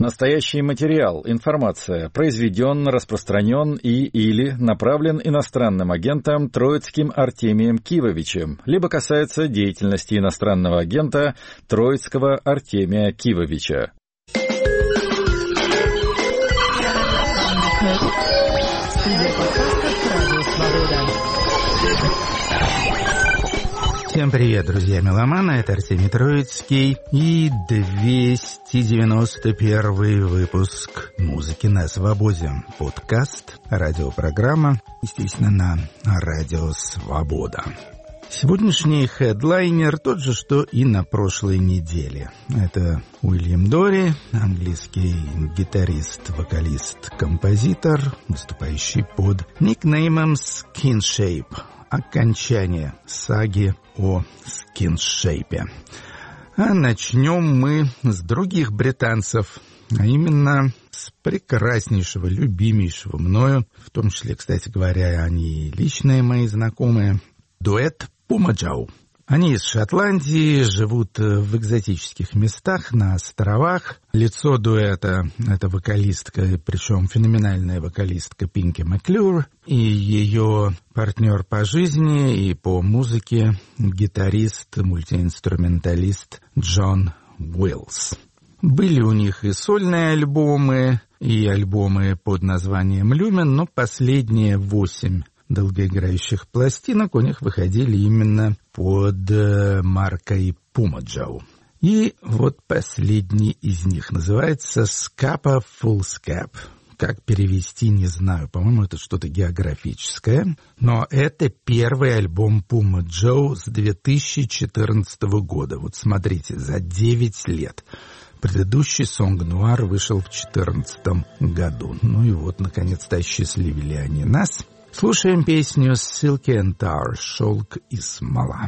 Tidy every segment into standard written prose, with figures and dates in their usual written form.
Настоящий материал, информация произведен, распространен или направлен иностранным агентом Троицким Артемием Кивовичем, либо касается деятельности иностранного агента Троицкого Артемия Кивовича. Всем привет, друзья меломаны, это Артемий Троицкий и 291 выпуск «Музыки на свободе». Подкаст, радиопрограмма, естественно, на Радио Свобода. Сегодняшний хедлайнер тот же, что и на прошлой неделе. Это Уильям Дори, английский гитарист, вокалист, композитор, выступающий под никнеймом Skinshape. Окончание саги о Скиншейпе. А начнем мы с других британцев, а именно с прекраснейшего, любимейшего мною, в том числе, кстати говоря, они личные мои знакомые, дуэт Puma Joe. Они из Шотландии, живут в экзотических местах, на островах. Лицо дуэта — это вокалистка, причем феноменальная вокалистка Пинки Маклюр, и ее партнер по жизни и по музыке гитарист, мультиинструменталист Джон Уиллс. Были у них и сольные альбомы, и альбомы под названием «Люмен», но последние 8 долгоиграющих пластинок у них выходили именно под маркой Puma Joe. И вот последний из них называется «Scapa Full Scap». Как перевести, не знаю. По-моему, это что-то географическое. Но это первый альбом Puma Joe с 2014 года. Вот смотрите, за 9 лет. Предыдущий «Сонг Нуар» вышел в 2014 году. Ну и вот, наконец-то, осчастливили они нас. Слушаем песню «Silky and Tar» «Шелк и смола».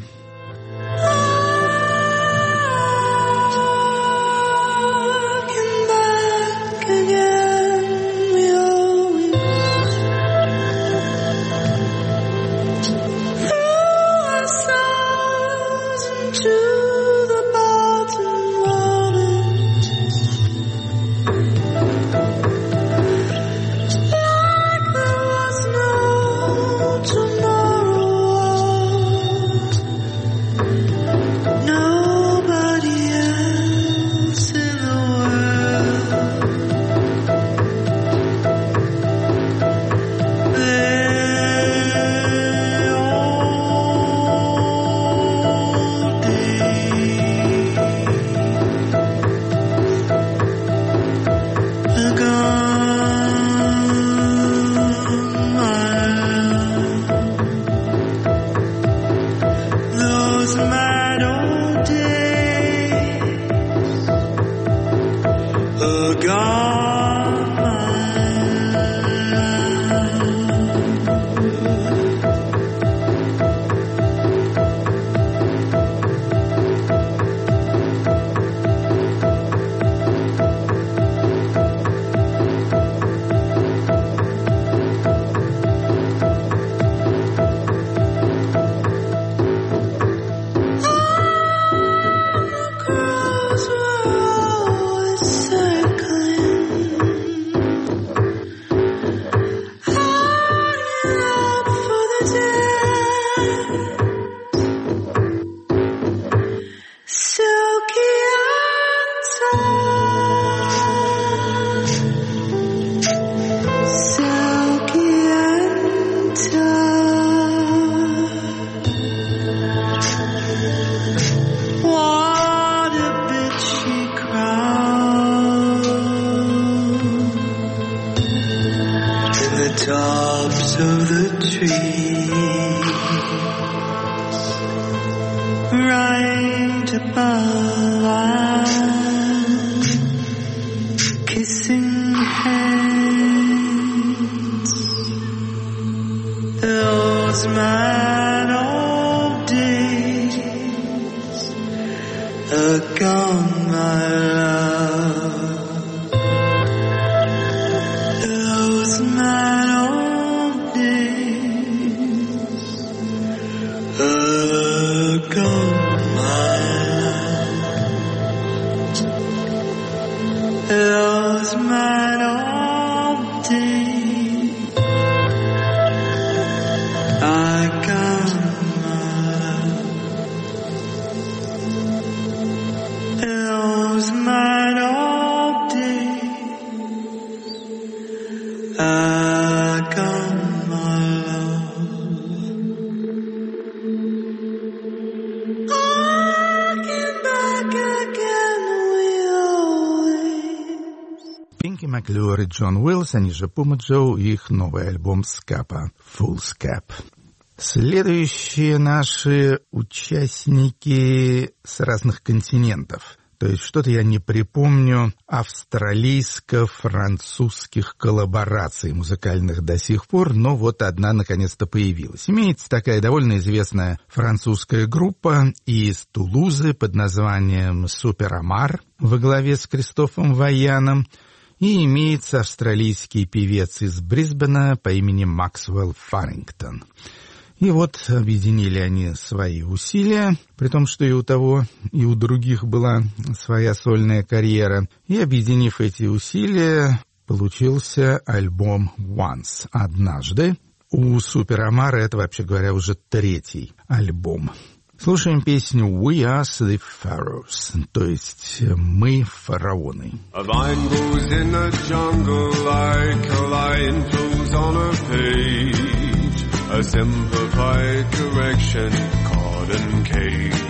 Hello. Маклюр и Джон Уиллс, они же Пума Джо, их новый альбом «Скапа» «Full Scap». Следующие наши участники с разных континентов. То есть что-то я не припомню австралийско-французских коллабораций музыкальных до сих пор, но вот одна наконец-то появилась. Имеется такая довольно известная французская группа из Тулузы под названием «Супер Амар» во главе с Кристофом Ваяном. И имеется австралийский певец из Брисбена по имени Максвелл Фаррингтон. И вот объединили они свои усилия, при том, что и у того, и у других была своя сольная карьера. И объединив эти усилия, получился альбом «Once» — «Однажды». У Супер Амара это, вообще говоря, уже третий альбом. Слушаем песню «We are the pharaohs», то есть «Мы фараоны». A vine grows in the jungle like a lion flows on a page, a simplified correction caught in cage.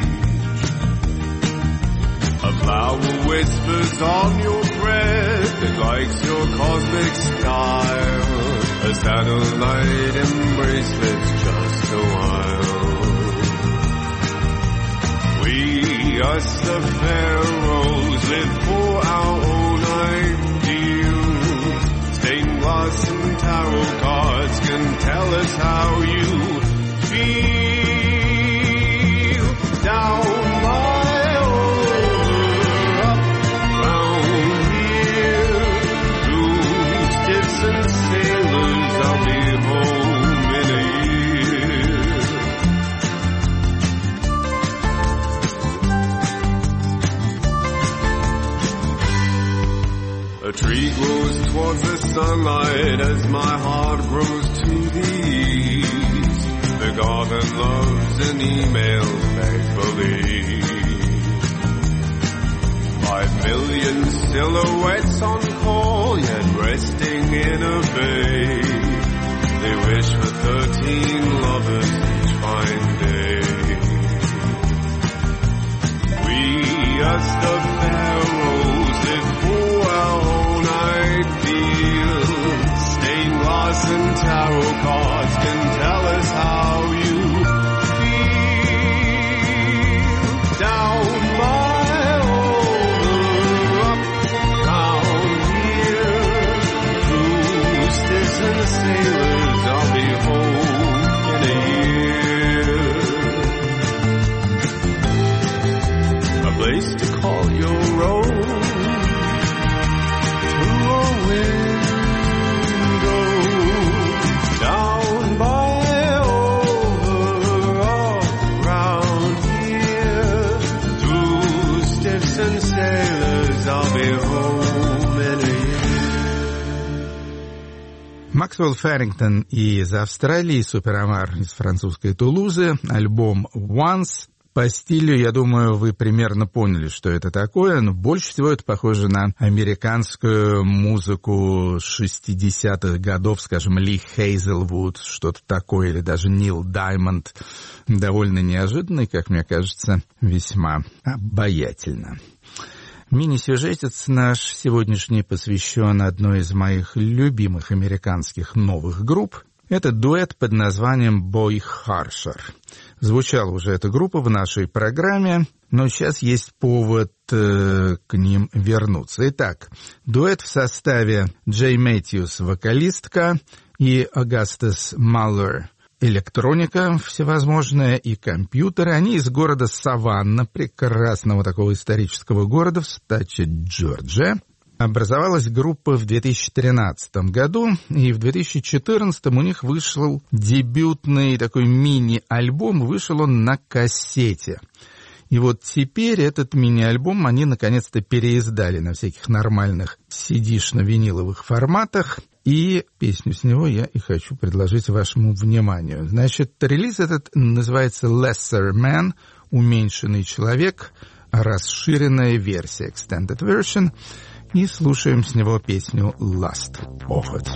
A flower whispers on your breath, it likes your cosmic style, a satellite embraceless just a while. We, us the pharaohs, live for our own ideals. Stained glass and tarot cards can tell us how you feel. Down my over, up round here, through stiffs and sailors, I'll be home in a year. A tree grows towards the sunlight as my heart grows to the east. The garden loves an email make-believe. 5 million silhouettes on call, yet resting in a bay. They wish for 13 lovers each fine day. We, us the pharaohs, live for our own ideals. Stained glass and tarot cards can tell us how you feel. Down my over, up round here, through stiffs and sailors, I'll be home in a year. A place to call your own, through a window, down by over, all round here, through stiffs and sailors, I'll be home in a year. Максвелл Фаррингтон из Австралии, Супер Амар из французской Тулузы, альбом «Once». По стилю, я думаю, вы примерно поняли, что это такое, но больше всего это похоже на американскую музыку 60-х годов, скажем, Ли Хейзелвуд, что-то такое, или даже Нил Даймонд. Довольно неожиданно и, как мне кажется, весьма обаятельно. Мини-сюжетец наш сегодняшний посвящен одной из моих любимых американских новых групп. Это дуэт под названием Boy Harsher. Звучала уже эта группа в нашей программе, но сейчас есть повод к ним вернуться. Итак, дуэт в составе Джей Мэтьюс, вокалистка, и Агастас Маллер, электроника всевозможная и компьютеры. Они из города Саванна, прекрасного такого исторического города в штате Джорджия. Образовалась группа в 2013 году, и в 2014 у них вышел дебютный такой мини-альбом, вышел он на кассете. И вот теперь этот мини-альбом они наконец-то переиздали на всяких нормальных CD-шно-виниловых форматах. И песню с него я и хочу предложить вашему вниманию. Значит, релиз этот называется Lesser Man, уменьшенный человек, расширенная версия, extended version. И слушаем с него песню Last Poet.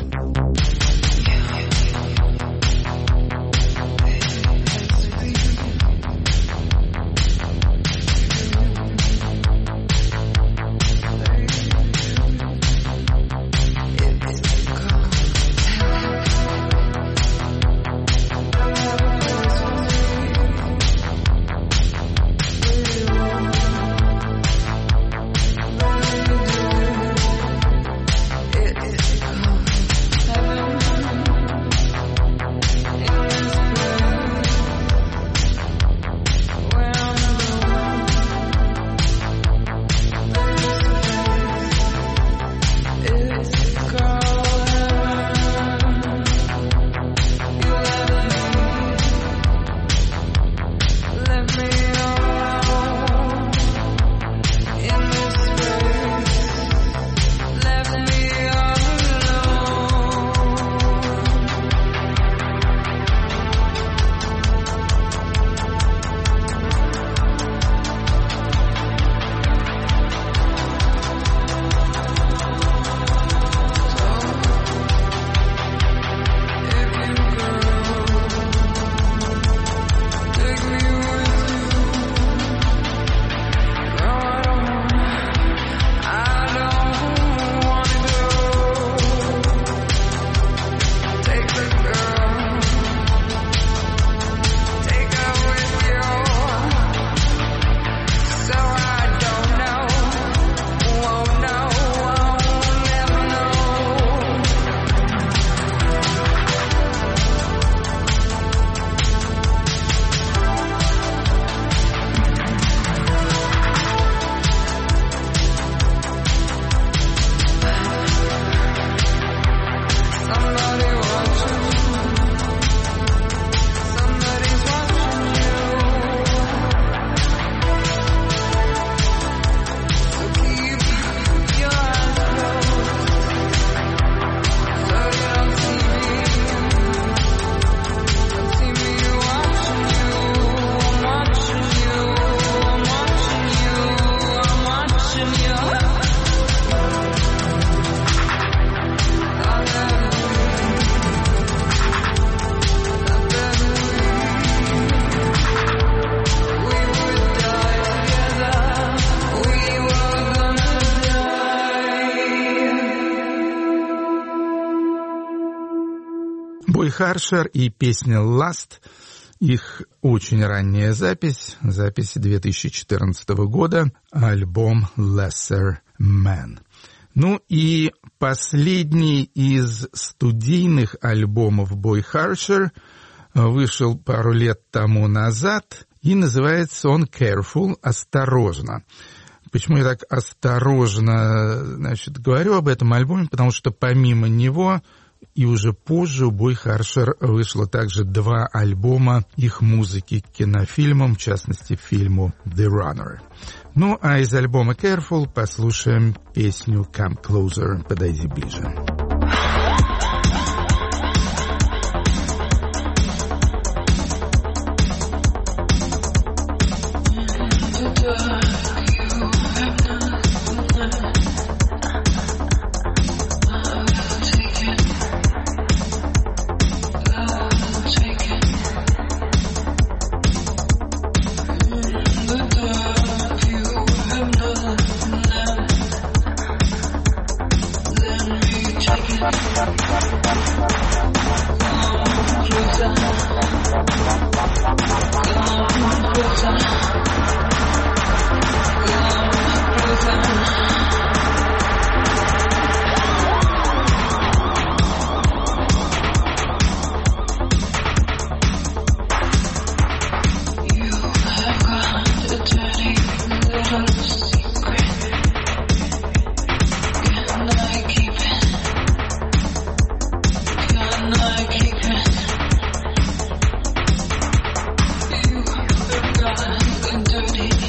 Бой Харшер и песня «Last», их очень ранняя запись 2014 года, альбом «Lesser Man». Ну и последний из студийных альбомов Бой Харшер вышел пару лет тому назад, и называется он «Careful», «Осторожно». Почему я так осторожно, говорю об этом альбоме? Потому что помимо него и уже позже у Бой Харшер вышло также 2 альбома их музыки к кинофильмам, в частности, фильму «The Runner». Ну, а из альбома «Careful» послушаем песню «Come Closer», «Подойди ближе». Dirty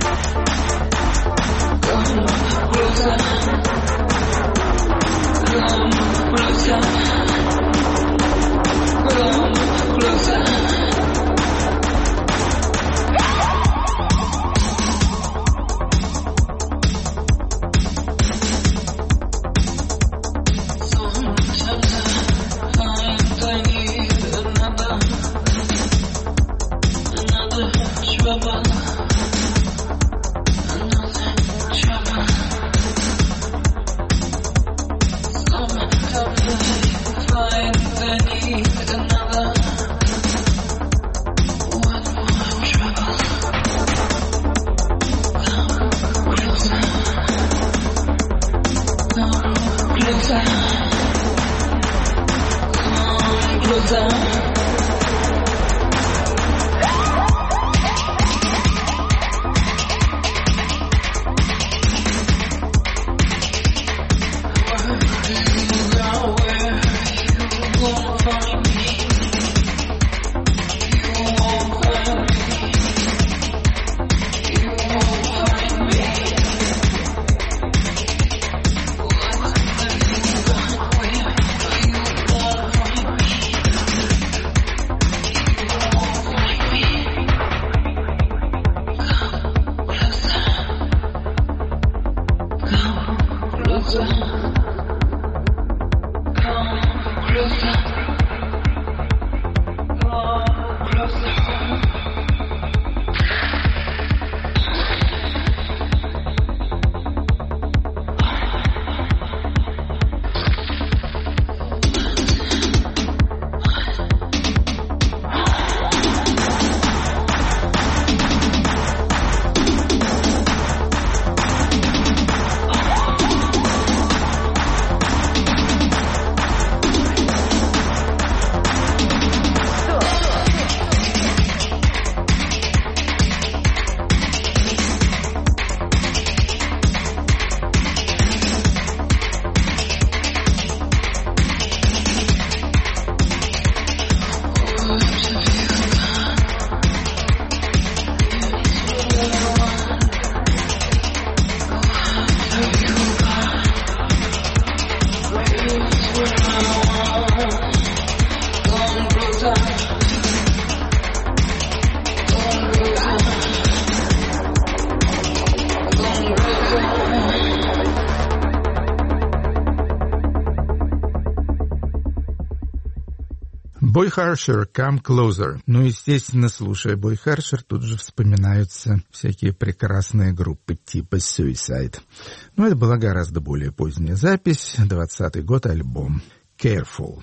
Boy Harsher, Come Closer. Ну, естественно, слушая Boy Harsher, тут же вспоминаются всякие прекрасные группы типа Suicide. Но это была гораздо более поздняя запись, 20-й год, альбом Careful.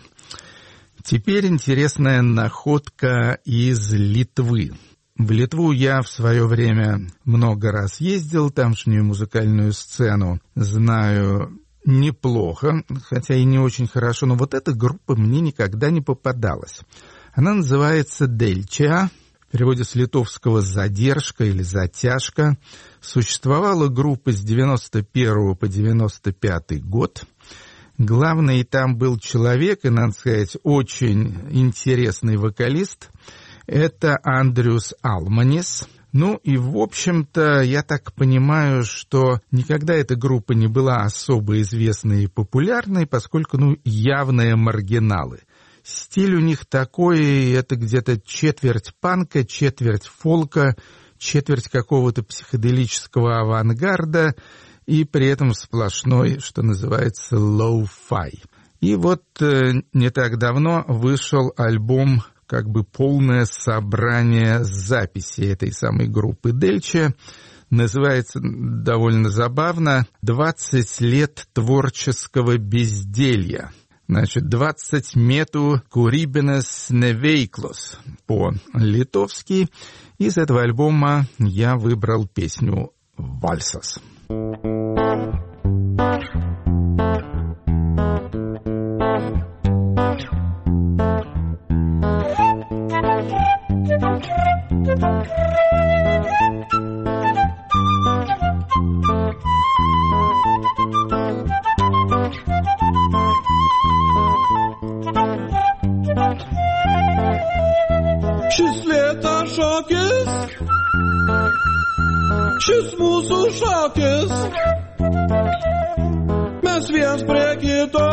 Теперь интересная находка из Литвы. В Литву я в свое время много раз ездил, тамошнюю музыкальную сцену знаю неплохо, хотя и не очень хорошо, но вот эта группа мне никогда не попадалась. Она называется «Дельча», в переводе с литовского «задержка» или «затяжка». Существовала группа с 91 по 95 год. Главный там был человек, и, надо сказать, очень интересный вокалист. Это Андриус Алманис. Ну и, в общем-то, я так понимаю, что никогда эта группа не была особо известной и популярной, поскольку, явные маргиналы. Стиль у них такой, это где-то четверть панка, четверть фолка, четверть какого-то психоделического авангарда и при этом сплошной, что называется, лоу-фай. И вот не так давно вышел альбом, как бы полное собрание записей этой самой группы Дельча. Называется довольно забавно «20 лет творческого безделья». Значит, 20 мету курибинес невейклос по-литовски. Из этого альбома я выбрал песню «Вальсас». Šis lėtas šokis, šis mūsų šokis, mes viens prie kito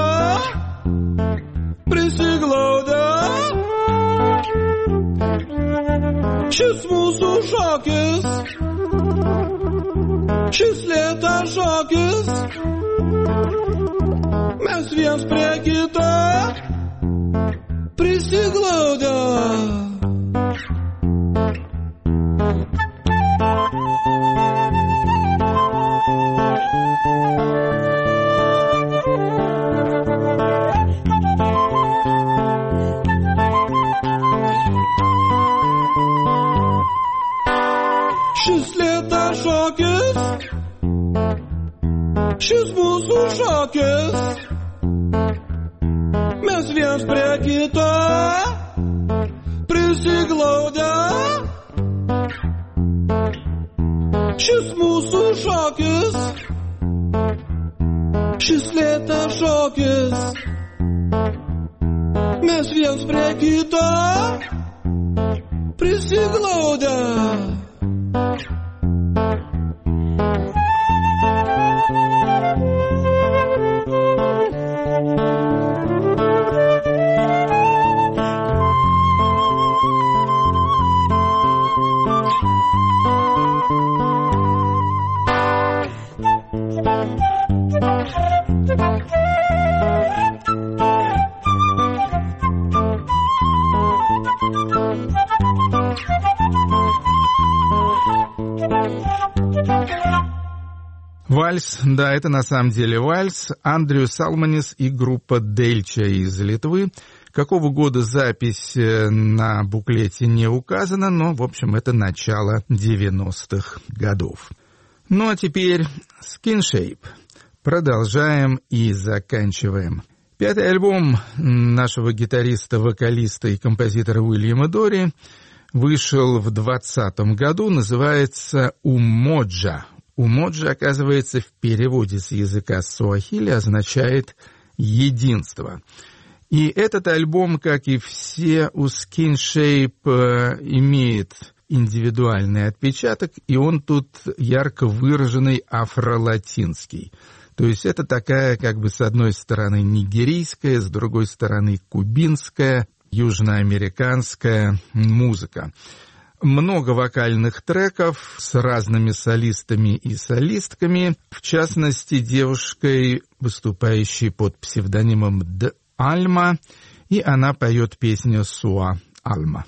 prisiglaudę. Šis mūsų šokis, šis lėtas šokis, mes viens prie kito prisiglaudę. Šis lėtas šokis, šis mūsų šokis, mes viens prie kito prisiglaudę. Šis mūsų šokis, šis lėtas šokis, mes viens prie kito prisiglaudę. Вальс, да, это на самом деле вальс. Андриус Салманис и группа Дельча из Литвы. Какого года запись на буклете не указана, но, в общем, это начало 90-х годов. Ну, а теперь Skin Shape. Продолжаем и заканчиваем. 5-й альбом нашего гитариста, вокалиста и композитора Уильяма Дори вышел в 2020 году, называется «Умоджа». «Умоджа», оказывается, в переводе с языка суахили означает «единство». И этот альбом, как и все у Skin Shape, имеет индивидуальный отпечаток, и он тут ярко выраженный афролатинский. То есть это такая, как бы, с одной стороны нигерийская, с другой стороны кубинская, южноамериканская музыка. Много вокальных треков с разными солистами и солистками, в частности, девушкой, выступающей под псевдонимом Д. Альма, и она поет песню «Суа Альма».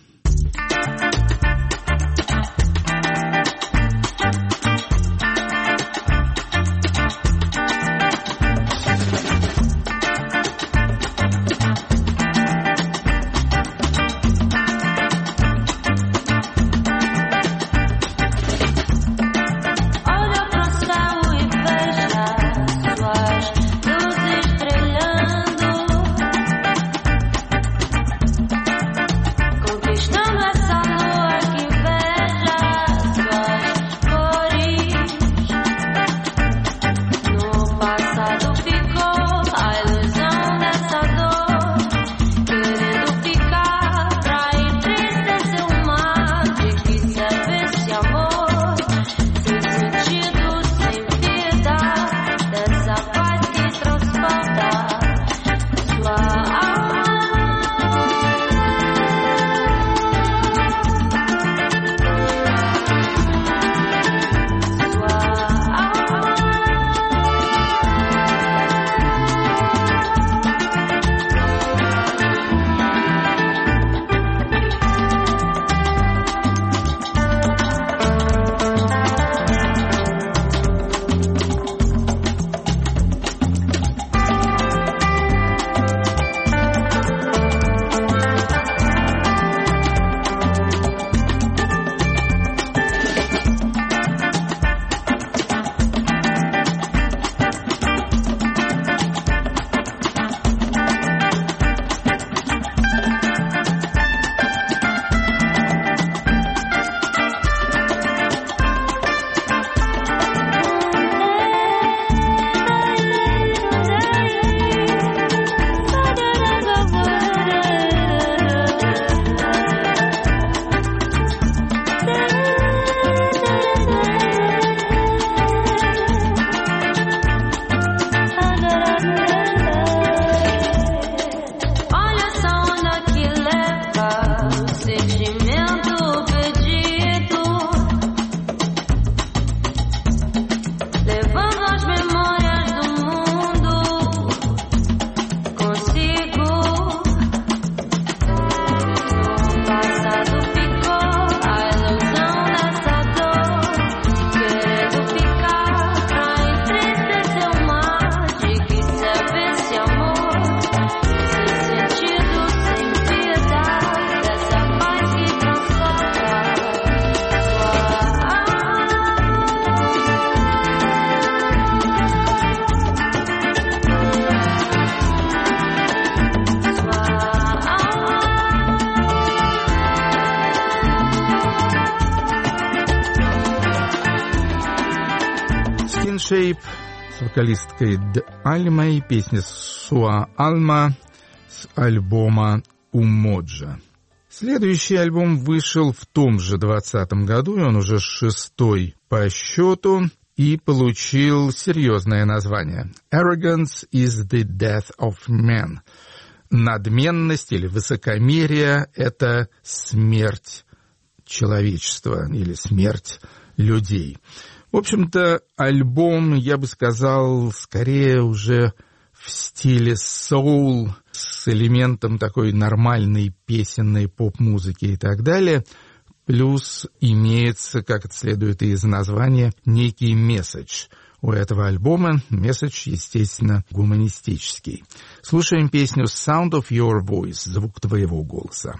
Conquistando Divine Shape с вокалисткой Д. Альмой, песня Sua Alma с альбома Umoja. Следующий альбом вышел в том же 2020 году, и он уже 6-й по счету, и получил серьезное название. Arrogance is the death of man. Надменность или высокомерие — это смерть человечества или смерть людей. В общем-то, альбом, я бы сказал, скорее уже в стиле соул, с элементом такой нормальной песенной поп-музыки и так далее. Плюс имеется, как это следует из названия, некий месседж. У этого альбома месседж, естественно, гуманистический. Слушаем песню «Sound of Your Voice» — «Звук твоего голоса».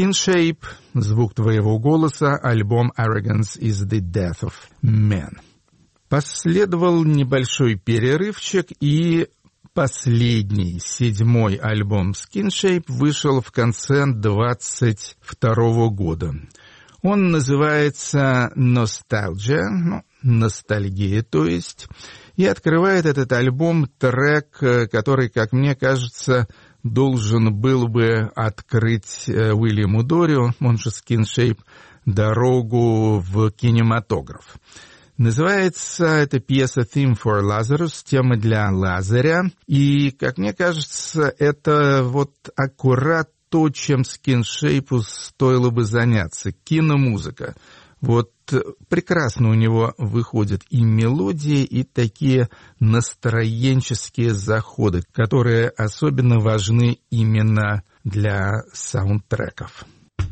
Skin Shape, звук твоего голоса, альбом Arrogance is the Death of Man. Последовал небольшой перерывчик, и последний, 7-й альбом Skin Shape вышел в конце 22 года. Он называется Nostalgia, ностальгия, то есть, и открывает этот альбом трек, который, как мне кажется, должен был бы открыть Уильяму Дориу, он же Skin Shape, дорогу в кинематограф. Называется эта пьеса «Theme for Lazarus», тема для Лазаря, и, как мне кажется, это вот аккурат то, чем Skin Shape стоило бы заняться, киномузыка. Вот прекрасно у него выходят и мелодии, и такие настроенческие заходы, которые особенно важны именно для саундтреков.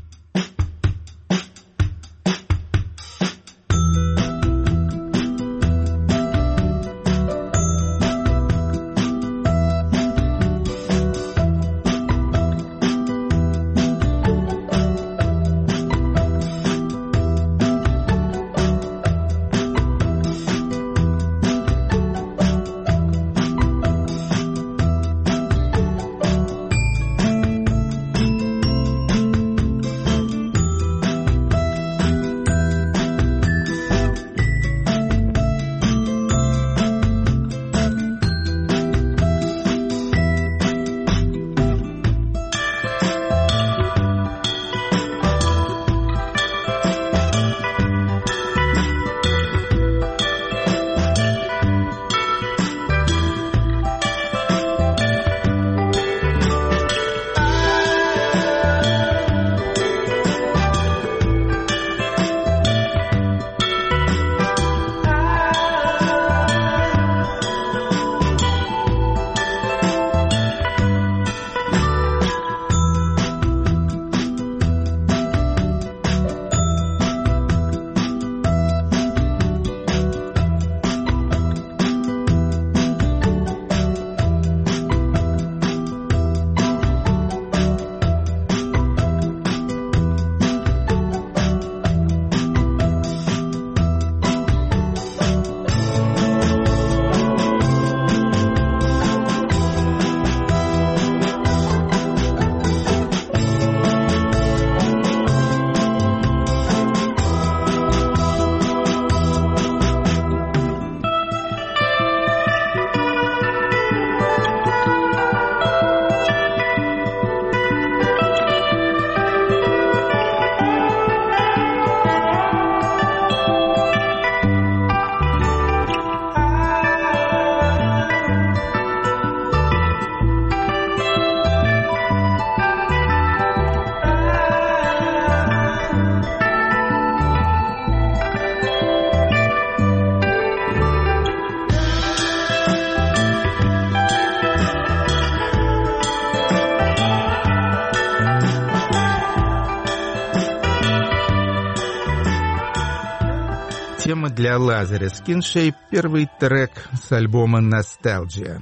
Тема для Лазаря, Skin Shape, первый трек с альбома Nostalgia.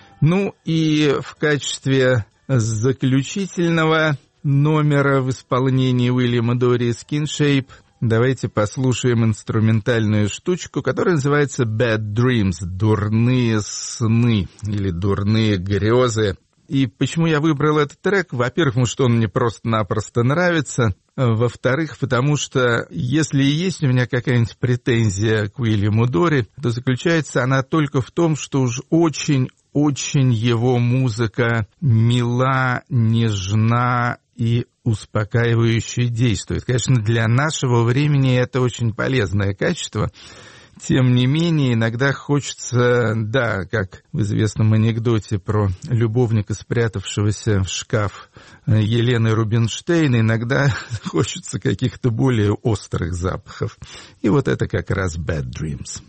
Ну и в качестве заключительного номера в исполнении Уильяма Дори Skin Shape давайте послушаем инструментальную штучку, которая называется Bad Dreams, дурные сны или дурные грезы. И почему я выбрал этот трек? Во-первых, потому что он мне просто-напросто нравится. Во-вторых, потому что если и есть у меня какая-нибудь претензия к Уильяму Дори, то заключается она только в том, что уж очень его музыка мила, нежна и успокаивающе действует. Конечно, для нашего времени это очень полезное качество. Тем не менее, иногда хочется, да, как в известном анекдоте про любовника, спрятавшегося в шкаф Елены Рубинштейн, иногда хочется каких-то более острых запахов. И вот это как раз Bad Dreams.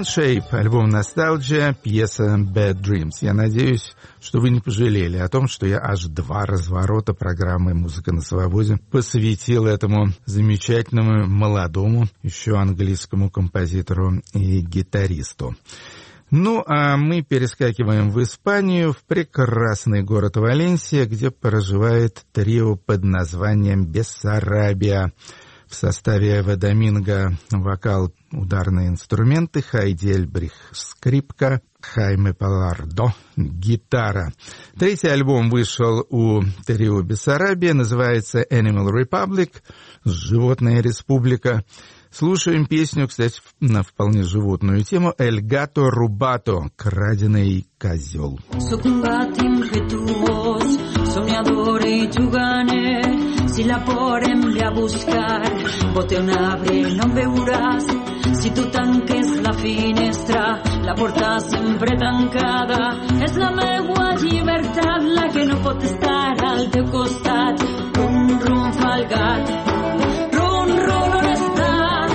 Shape, альбом Nostalgia, пьеса Bad Dreams. Я надеюсь, что вы не пожалели о том, что я аж 2 разворота программы «Музыка на свободе» посвятил этому замечательному, молодому, еще английскому композитору и гитаристу. Ну, а мы перескакиваем в Испанию, в прекрасный город Валенсия, где проживает трио под названием «Бессарабия». В составе Эва Доминго вокал, ударные инструменты, Хайди Эльбрих скрипка, Хайме Палардо гитара. Третий альбом вышел у трио Бессарабия, называется Animal Republic, Животная республика. Слушаем песню, кстати, на вполне животную тему, «El gato rubato», «Краденый козел». Si la ponen a buscar, botón abre, no veuràs. Si tu tanques la finestra, la porta sempre tancada. És la meua llibertat, la que no pot estar al teu costat. Rum, rum, fa el gat. Rum, rum, on està?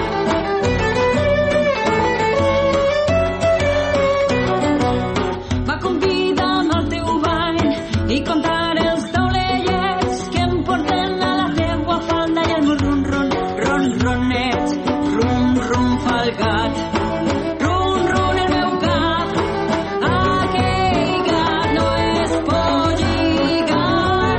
Va convidar-me al teu ball i contar els taulellets que em porten a la teua falda i el meu ron, ron, ron, ronet. Rum, rum, fa el gat. Rum, rum, el meu gat. Aquell gat no es pot lligar.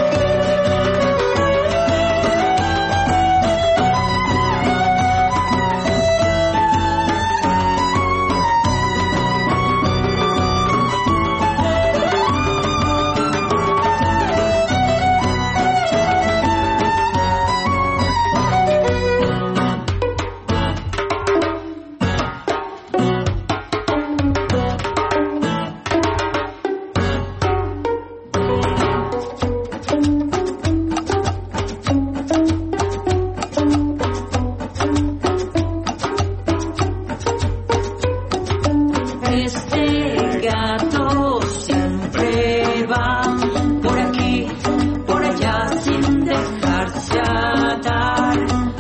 Este gato siempre va por aquí, por allá, sin dejarse atar.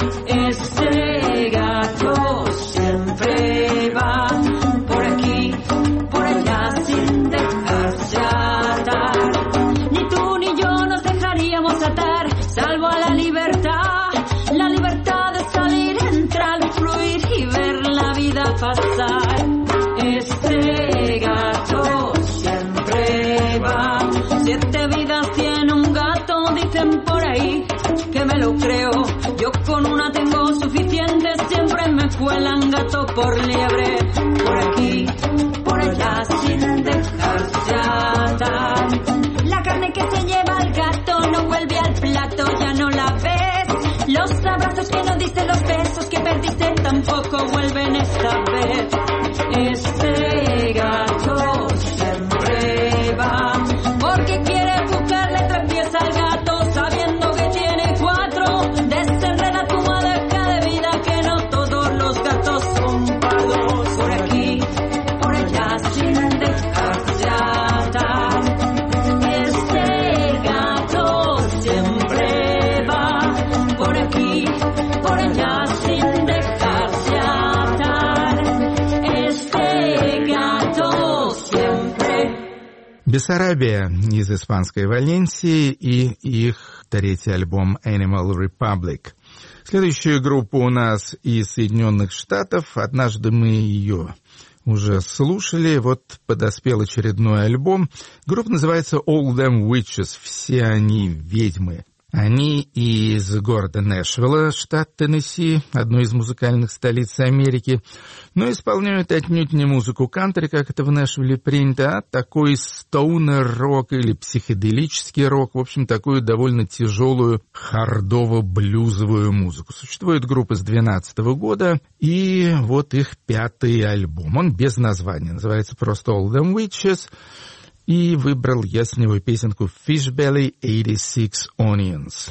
Este gato siempre va por aquí, por allá, sin dejarse atar. Ni tú ni yo nos dejaríamos atar, salvo a la libertad de salir, entrar, fluir y ver la vida pasar. Este gato siempre va. 7 vidas tiene un gato, dicen por ahí, que me lo creo. Yo con una tengo suficiente, siempre me cuelan gato por liebre. Por aquí, por allá, sin dejarse atar. La carne que se lleva el gato no vuelve al plato, ya no la ves. Los abrazos que no diste, los besos que perdiste tampoco vuelven esta vez. Este gato siempre va porque quiere buscarle 3 pies al gato, sabiendo que tiene 4. Desenreda tu maleca de vida, que no todos los gatos son pardos. Por aquí, por allá, sin dejarse atar. Este gato siempre va por aquí, por allá, sin dejarse atar. Este gato siempre. Бессарабия из испанской Валенсии и их третий альбом Animal Republic. Следующая группа у нас из Соединенных Штатов. Однажды мы ее уже слушали. Вот подоспел очередной альбом. Группа называется All Them Witches. Все они ведьмы. Они из города Нэшвилла, штат Теннесси, одной из музыкальных столиц Америки, но исполняют отнюдь не музыку кантри, как это в Нэшвилле принято, а такой стоунер-рок или психоделический рок, в общем, такую довольно тяжелую хардово-блюзовую музыку. Существует группа с 2012 года, и вот их 5-й альбом. Он без названия, называется просто All Them Witches. И выбрал я с него песенку Fishbelly 86 Onions.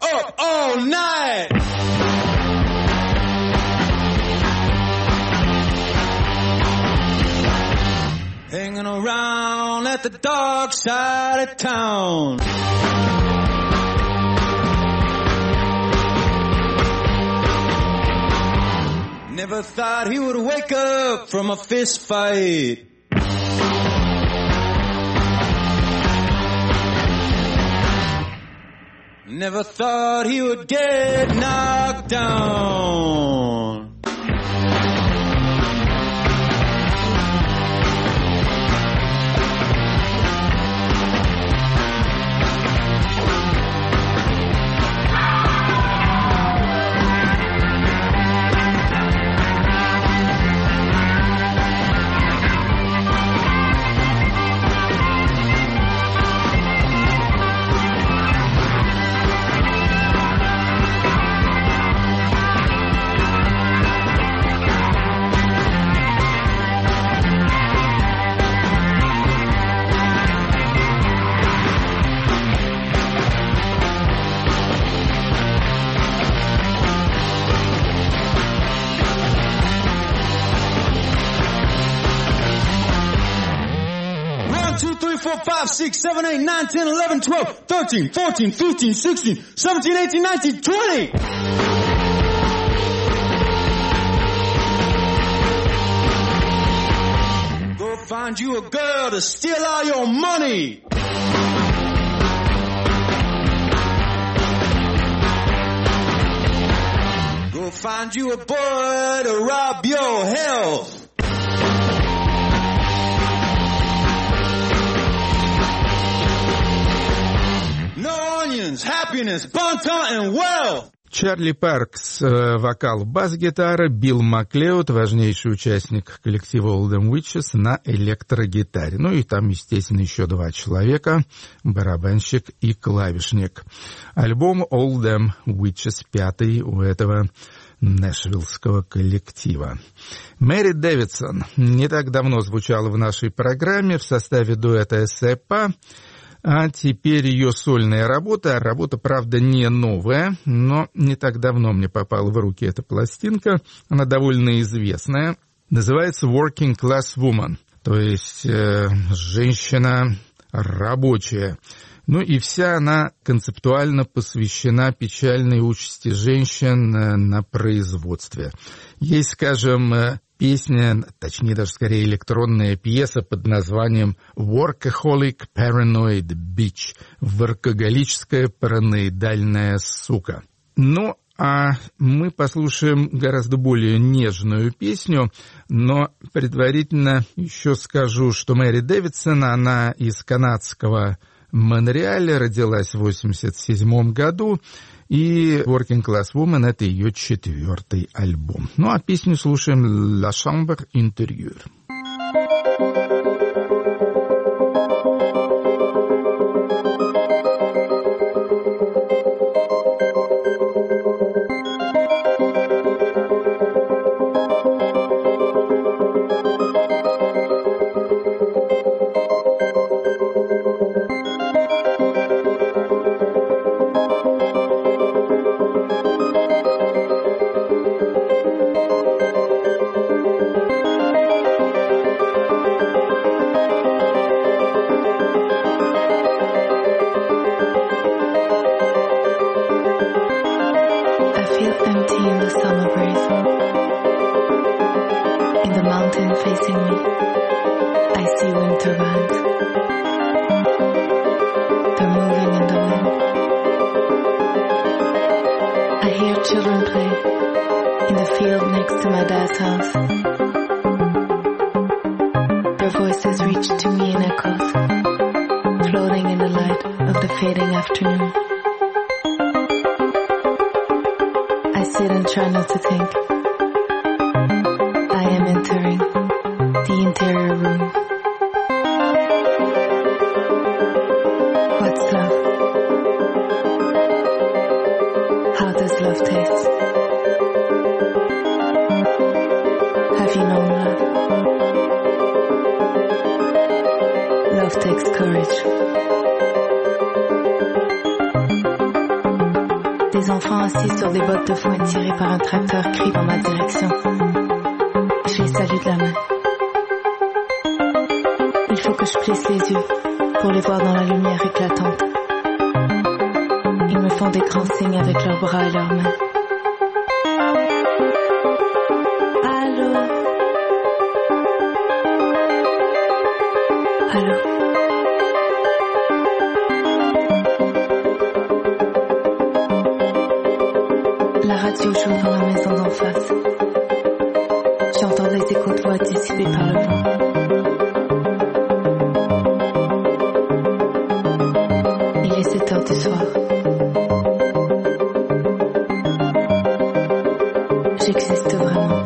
up all night. Hanging around at the dark side of town. Never thought he would wake up from a fist fight. Never thought he would get knocked down. One, two, three, four, five, 6, 7, 8, 9, 10, 11, 12, 13, 14, 15, 16, 17, 18, 19, 20. Go find you a girl to steal all your money. Go find you a boy to rob your health. No onions, happiness, bon-ton and wealth. Чарли Паркс, вокал, бас-гитара, Билл Маклеод, важнейший участник коллектива Oldham Witches, на электрогитаре. Ну и там, естественно, еще два человека, барабанщик и клавишник. Альбом Oldham Witches, пятый у этого нэшвиллского коллектива. Мэри Дэвидсон не так давно звучала в нашей программе в составе дуэта Эссепа. А теперь ее сольная работа, правда, не новая, но не так давно мне попала в руки эта пластинка, она довольно известная, называется Working Class Woman, то есть женщина рабочая. Ну и вся она концептуально посвящена печальной участи женщин на производстве. Есть, скажем, песня, точнее даже скорее электронная пьеса под названием «Workaholic Paranoid Bitch» — «Воркоголическая параноидальная сука». Ну, а мы послушаем гораздо более нежную песню, но предварительно еще скажу, что Мэри Дэвидсон, она из канадского Монреаля, родилась в 1987 году, и Working Class Woman — это ее 4-й альбом. Ну а песню слушаем «La Chambre Intérieure». Des enfants assis sur des bottes de foin tirées par un tracteur crient dans ma direction. Je les salue de la main. Il faut que je plisse les yeux pour les voir dans la lumière éclatante. Ils me font des grands signes avec leurs bras et leurs mains. Allô? Allô? La radio joue dans la maison d'en face. J'entends des échos de voix dissipés par le vent. Il est 7 heures du soir. J'existe vraiment.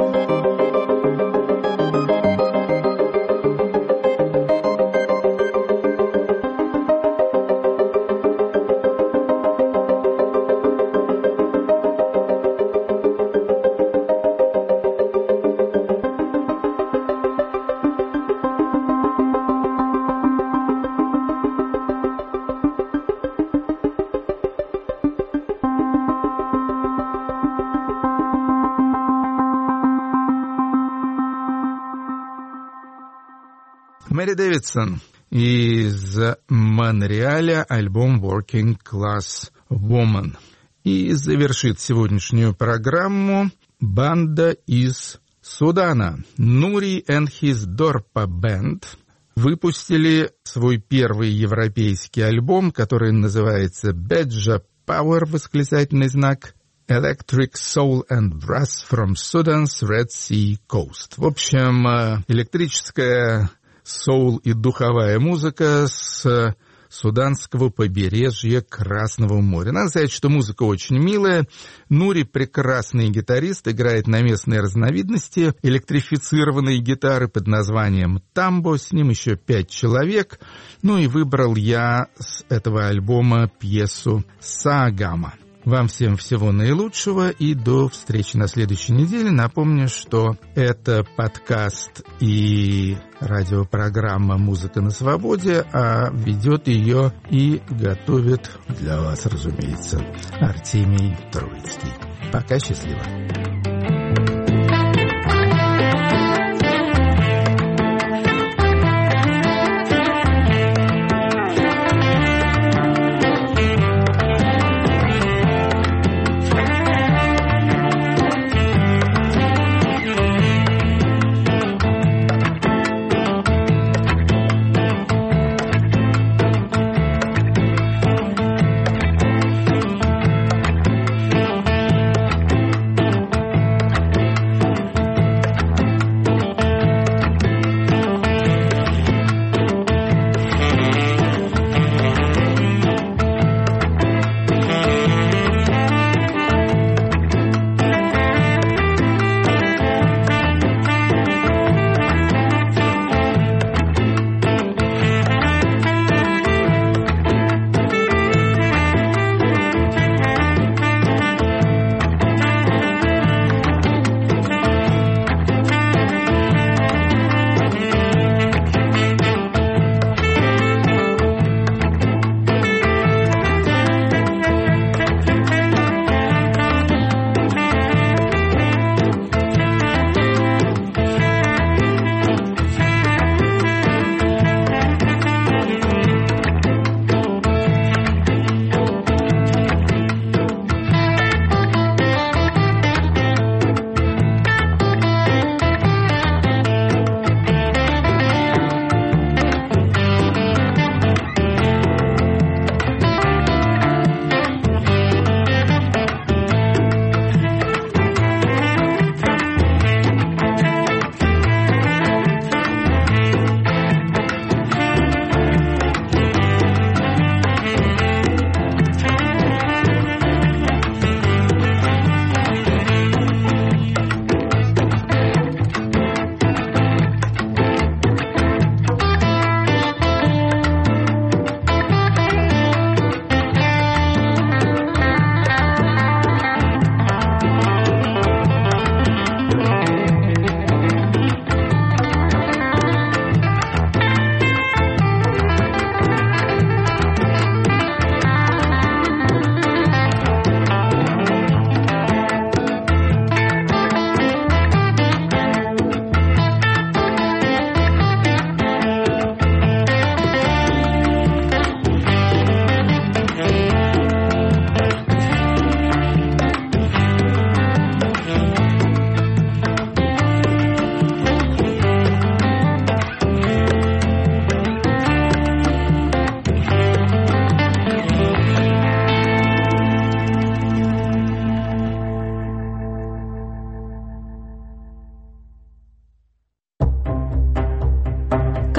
Мэри Дэвидсон из Монреаля, альбом Working Class Woman. И завершит сегодняшнюю программу банда из Судана. Нури and his Dorpa Band выпустили свой первый европейский альбом, который называется Bedja Power, восклицательный знак, Electric Soul and Brass from Sudan's Red Sea Coast. В общем, электрическая соул и духовая музыка с суданского побережья Красного моря. Надо сказать, что музыка очень милая. Нури прекрасный гитарист, играет на местные разновидности электрифицированной гитары под названием тамбо. С ним еще 5 человек. Ну и выбрал я с этого альбома пьесу «Саагама». Вам всем всего наилучшего и до встречи на следующей неделе. Напомню, что это подкаст и радиопрограмма «Музыка на свободе», а ведет ее и готовит для вас, разумеется, Артемий Троицкий. Пока, счастливо.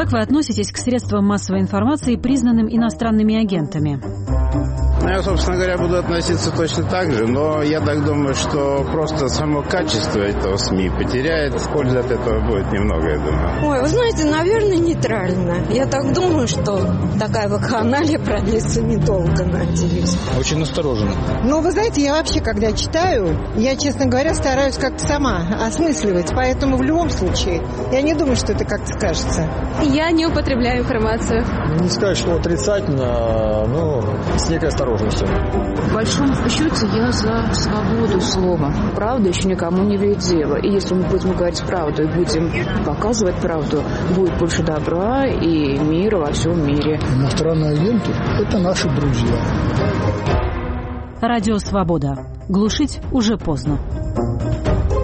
Как вы относитесь к средствам массовой информации, признанным иностранными агентами? Я, собственно говоря, буду относиться точно так же, но я так думаю, что просто само качество этого СМИ потеряет, пользы от этого будет немного, я думаю. Ой, вы знаете, наверное, нейтрально. Я так думаю, что такая вакханалия продлится недолго, надеюсь. Очень настороженно. Ну, вы знаете, я вообще, когда читаю, я, честно говоря, стараюсь как-то сама осмысливать, поэтому в любом случае я не думаю, что это как-то скажется. Я не употребляю информацию. Не сказать, что отрицательно, но с некой осторожностью. В большом счете я за свободу слова. Правда еще никому не вредила. И если мы будем говорить правду и будем показывать правду, будет больше добра и мира во всем мире. Иностранные агенты – это наши друзья. Радио «Свобода». Глушить уже поздно.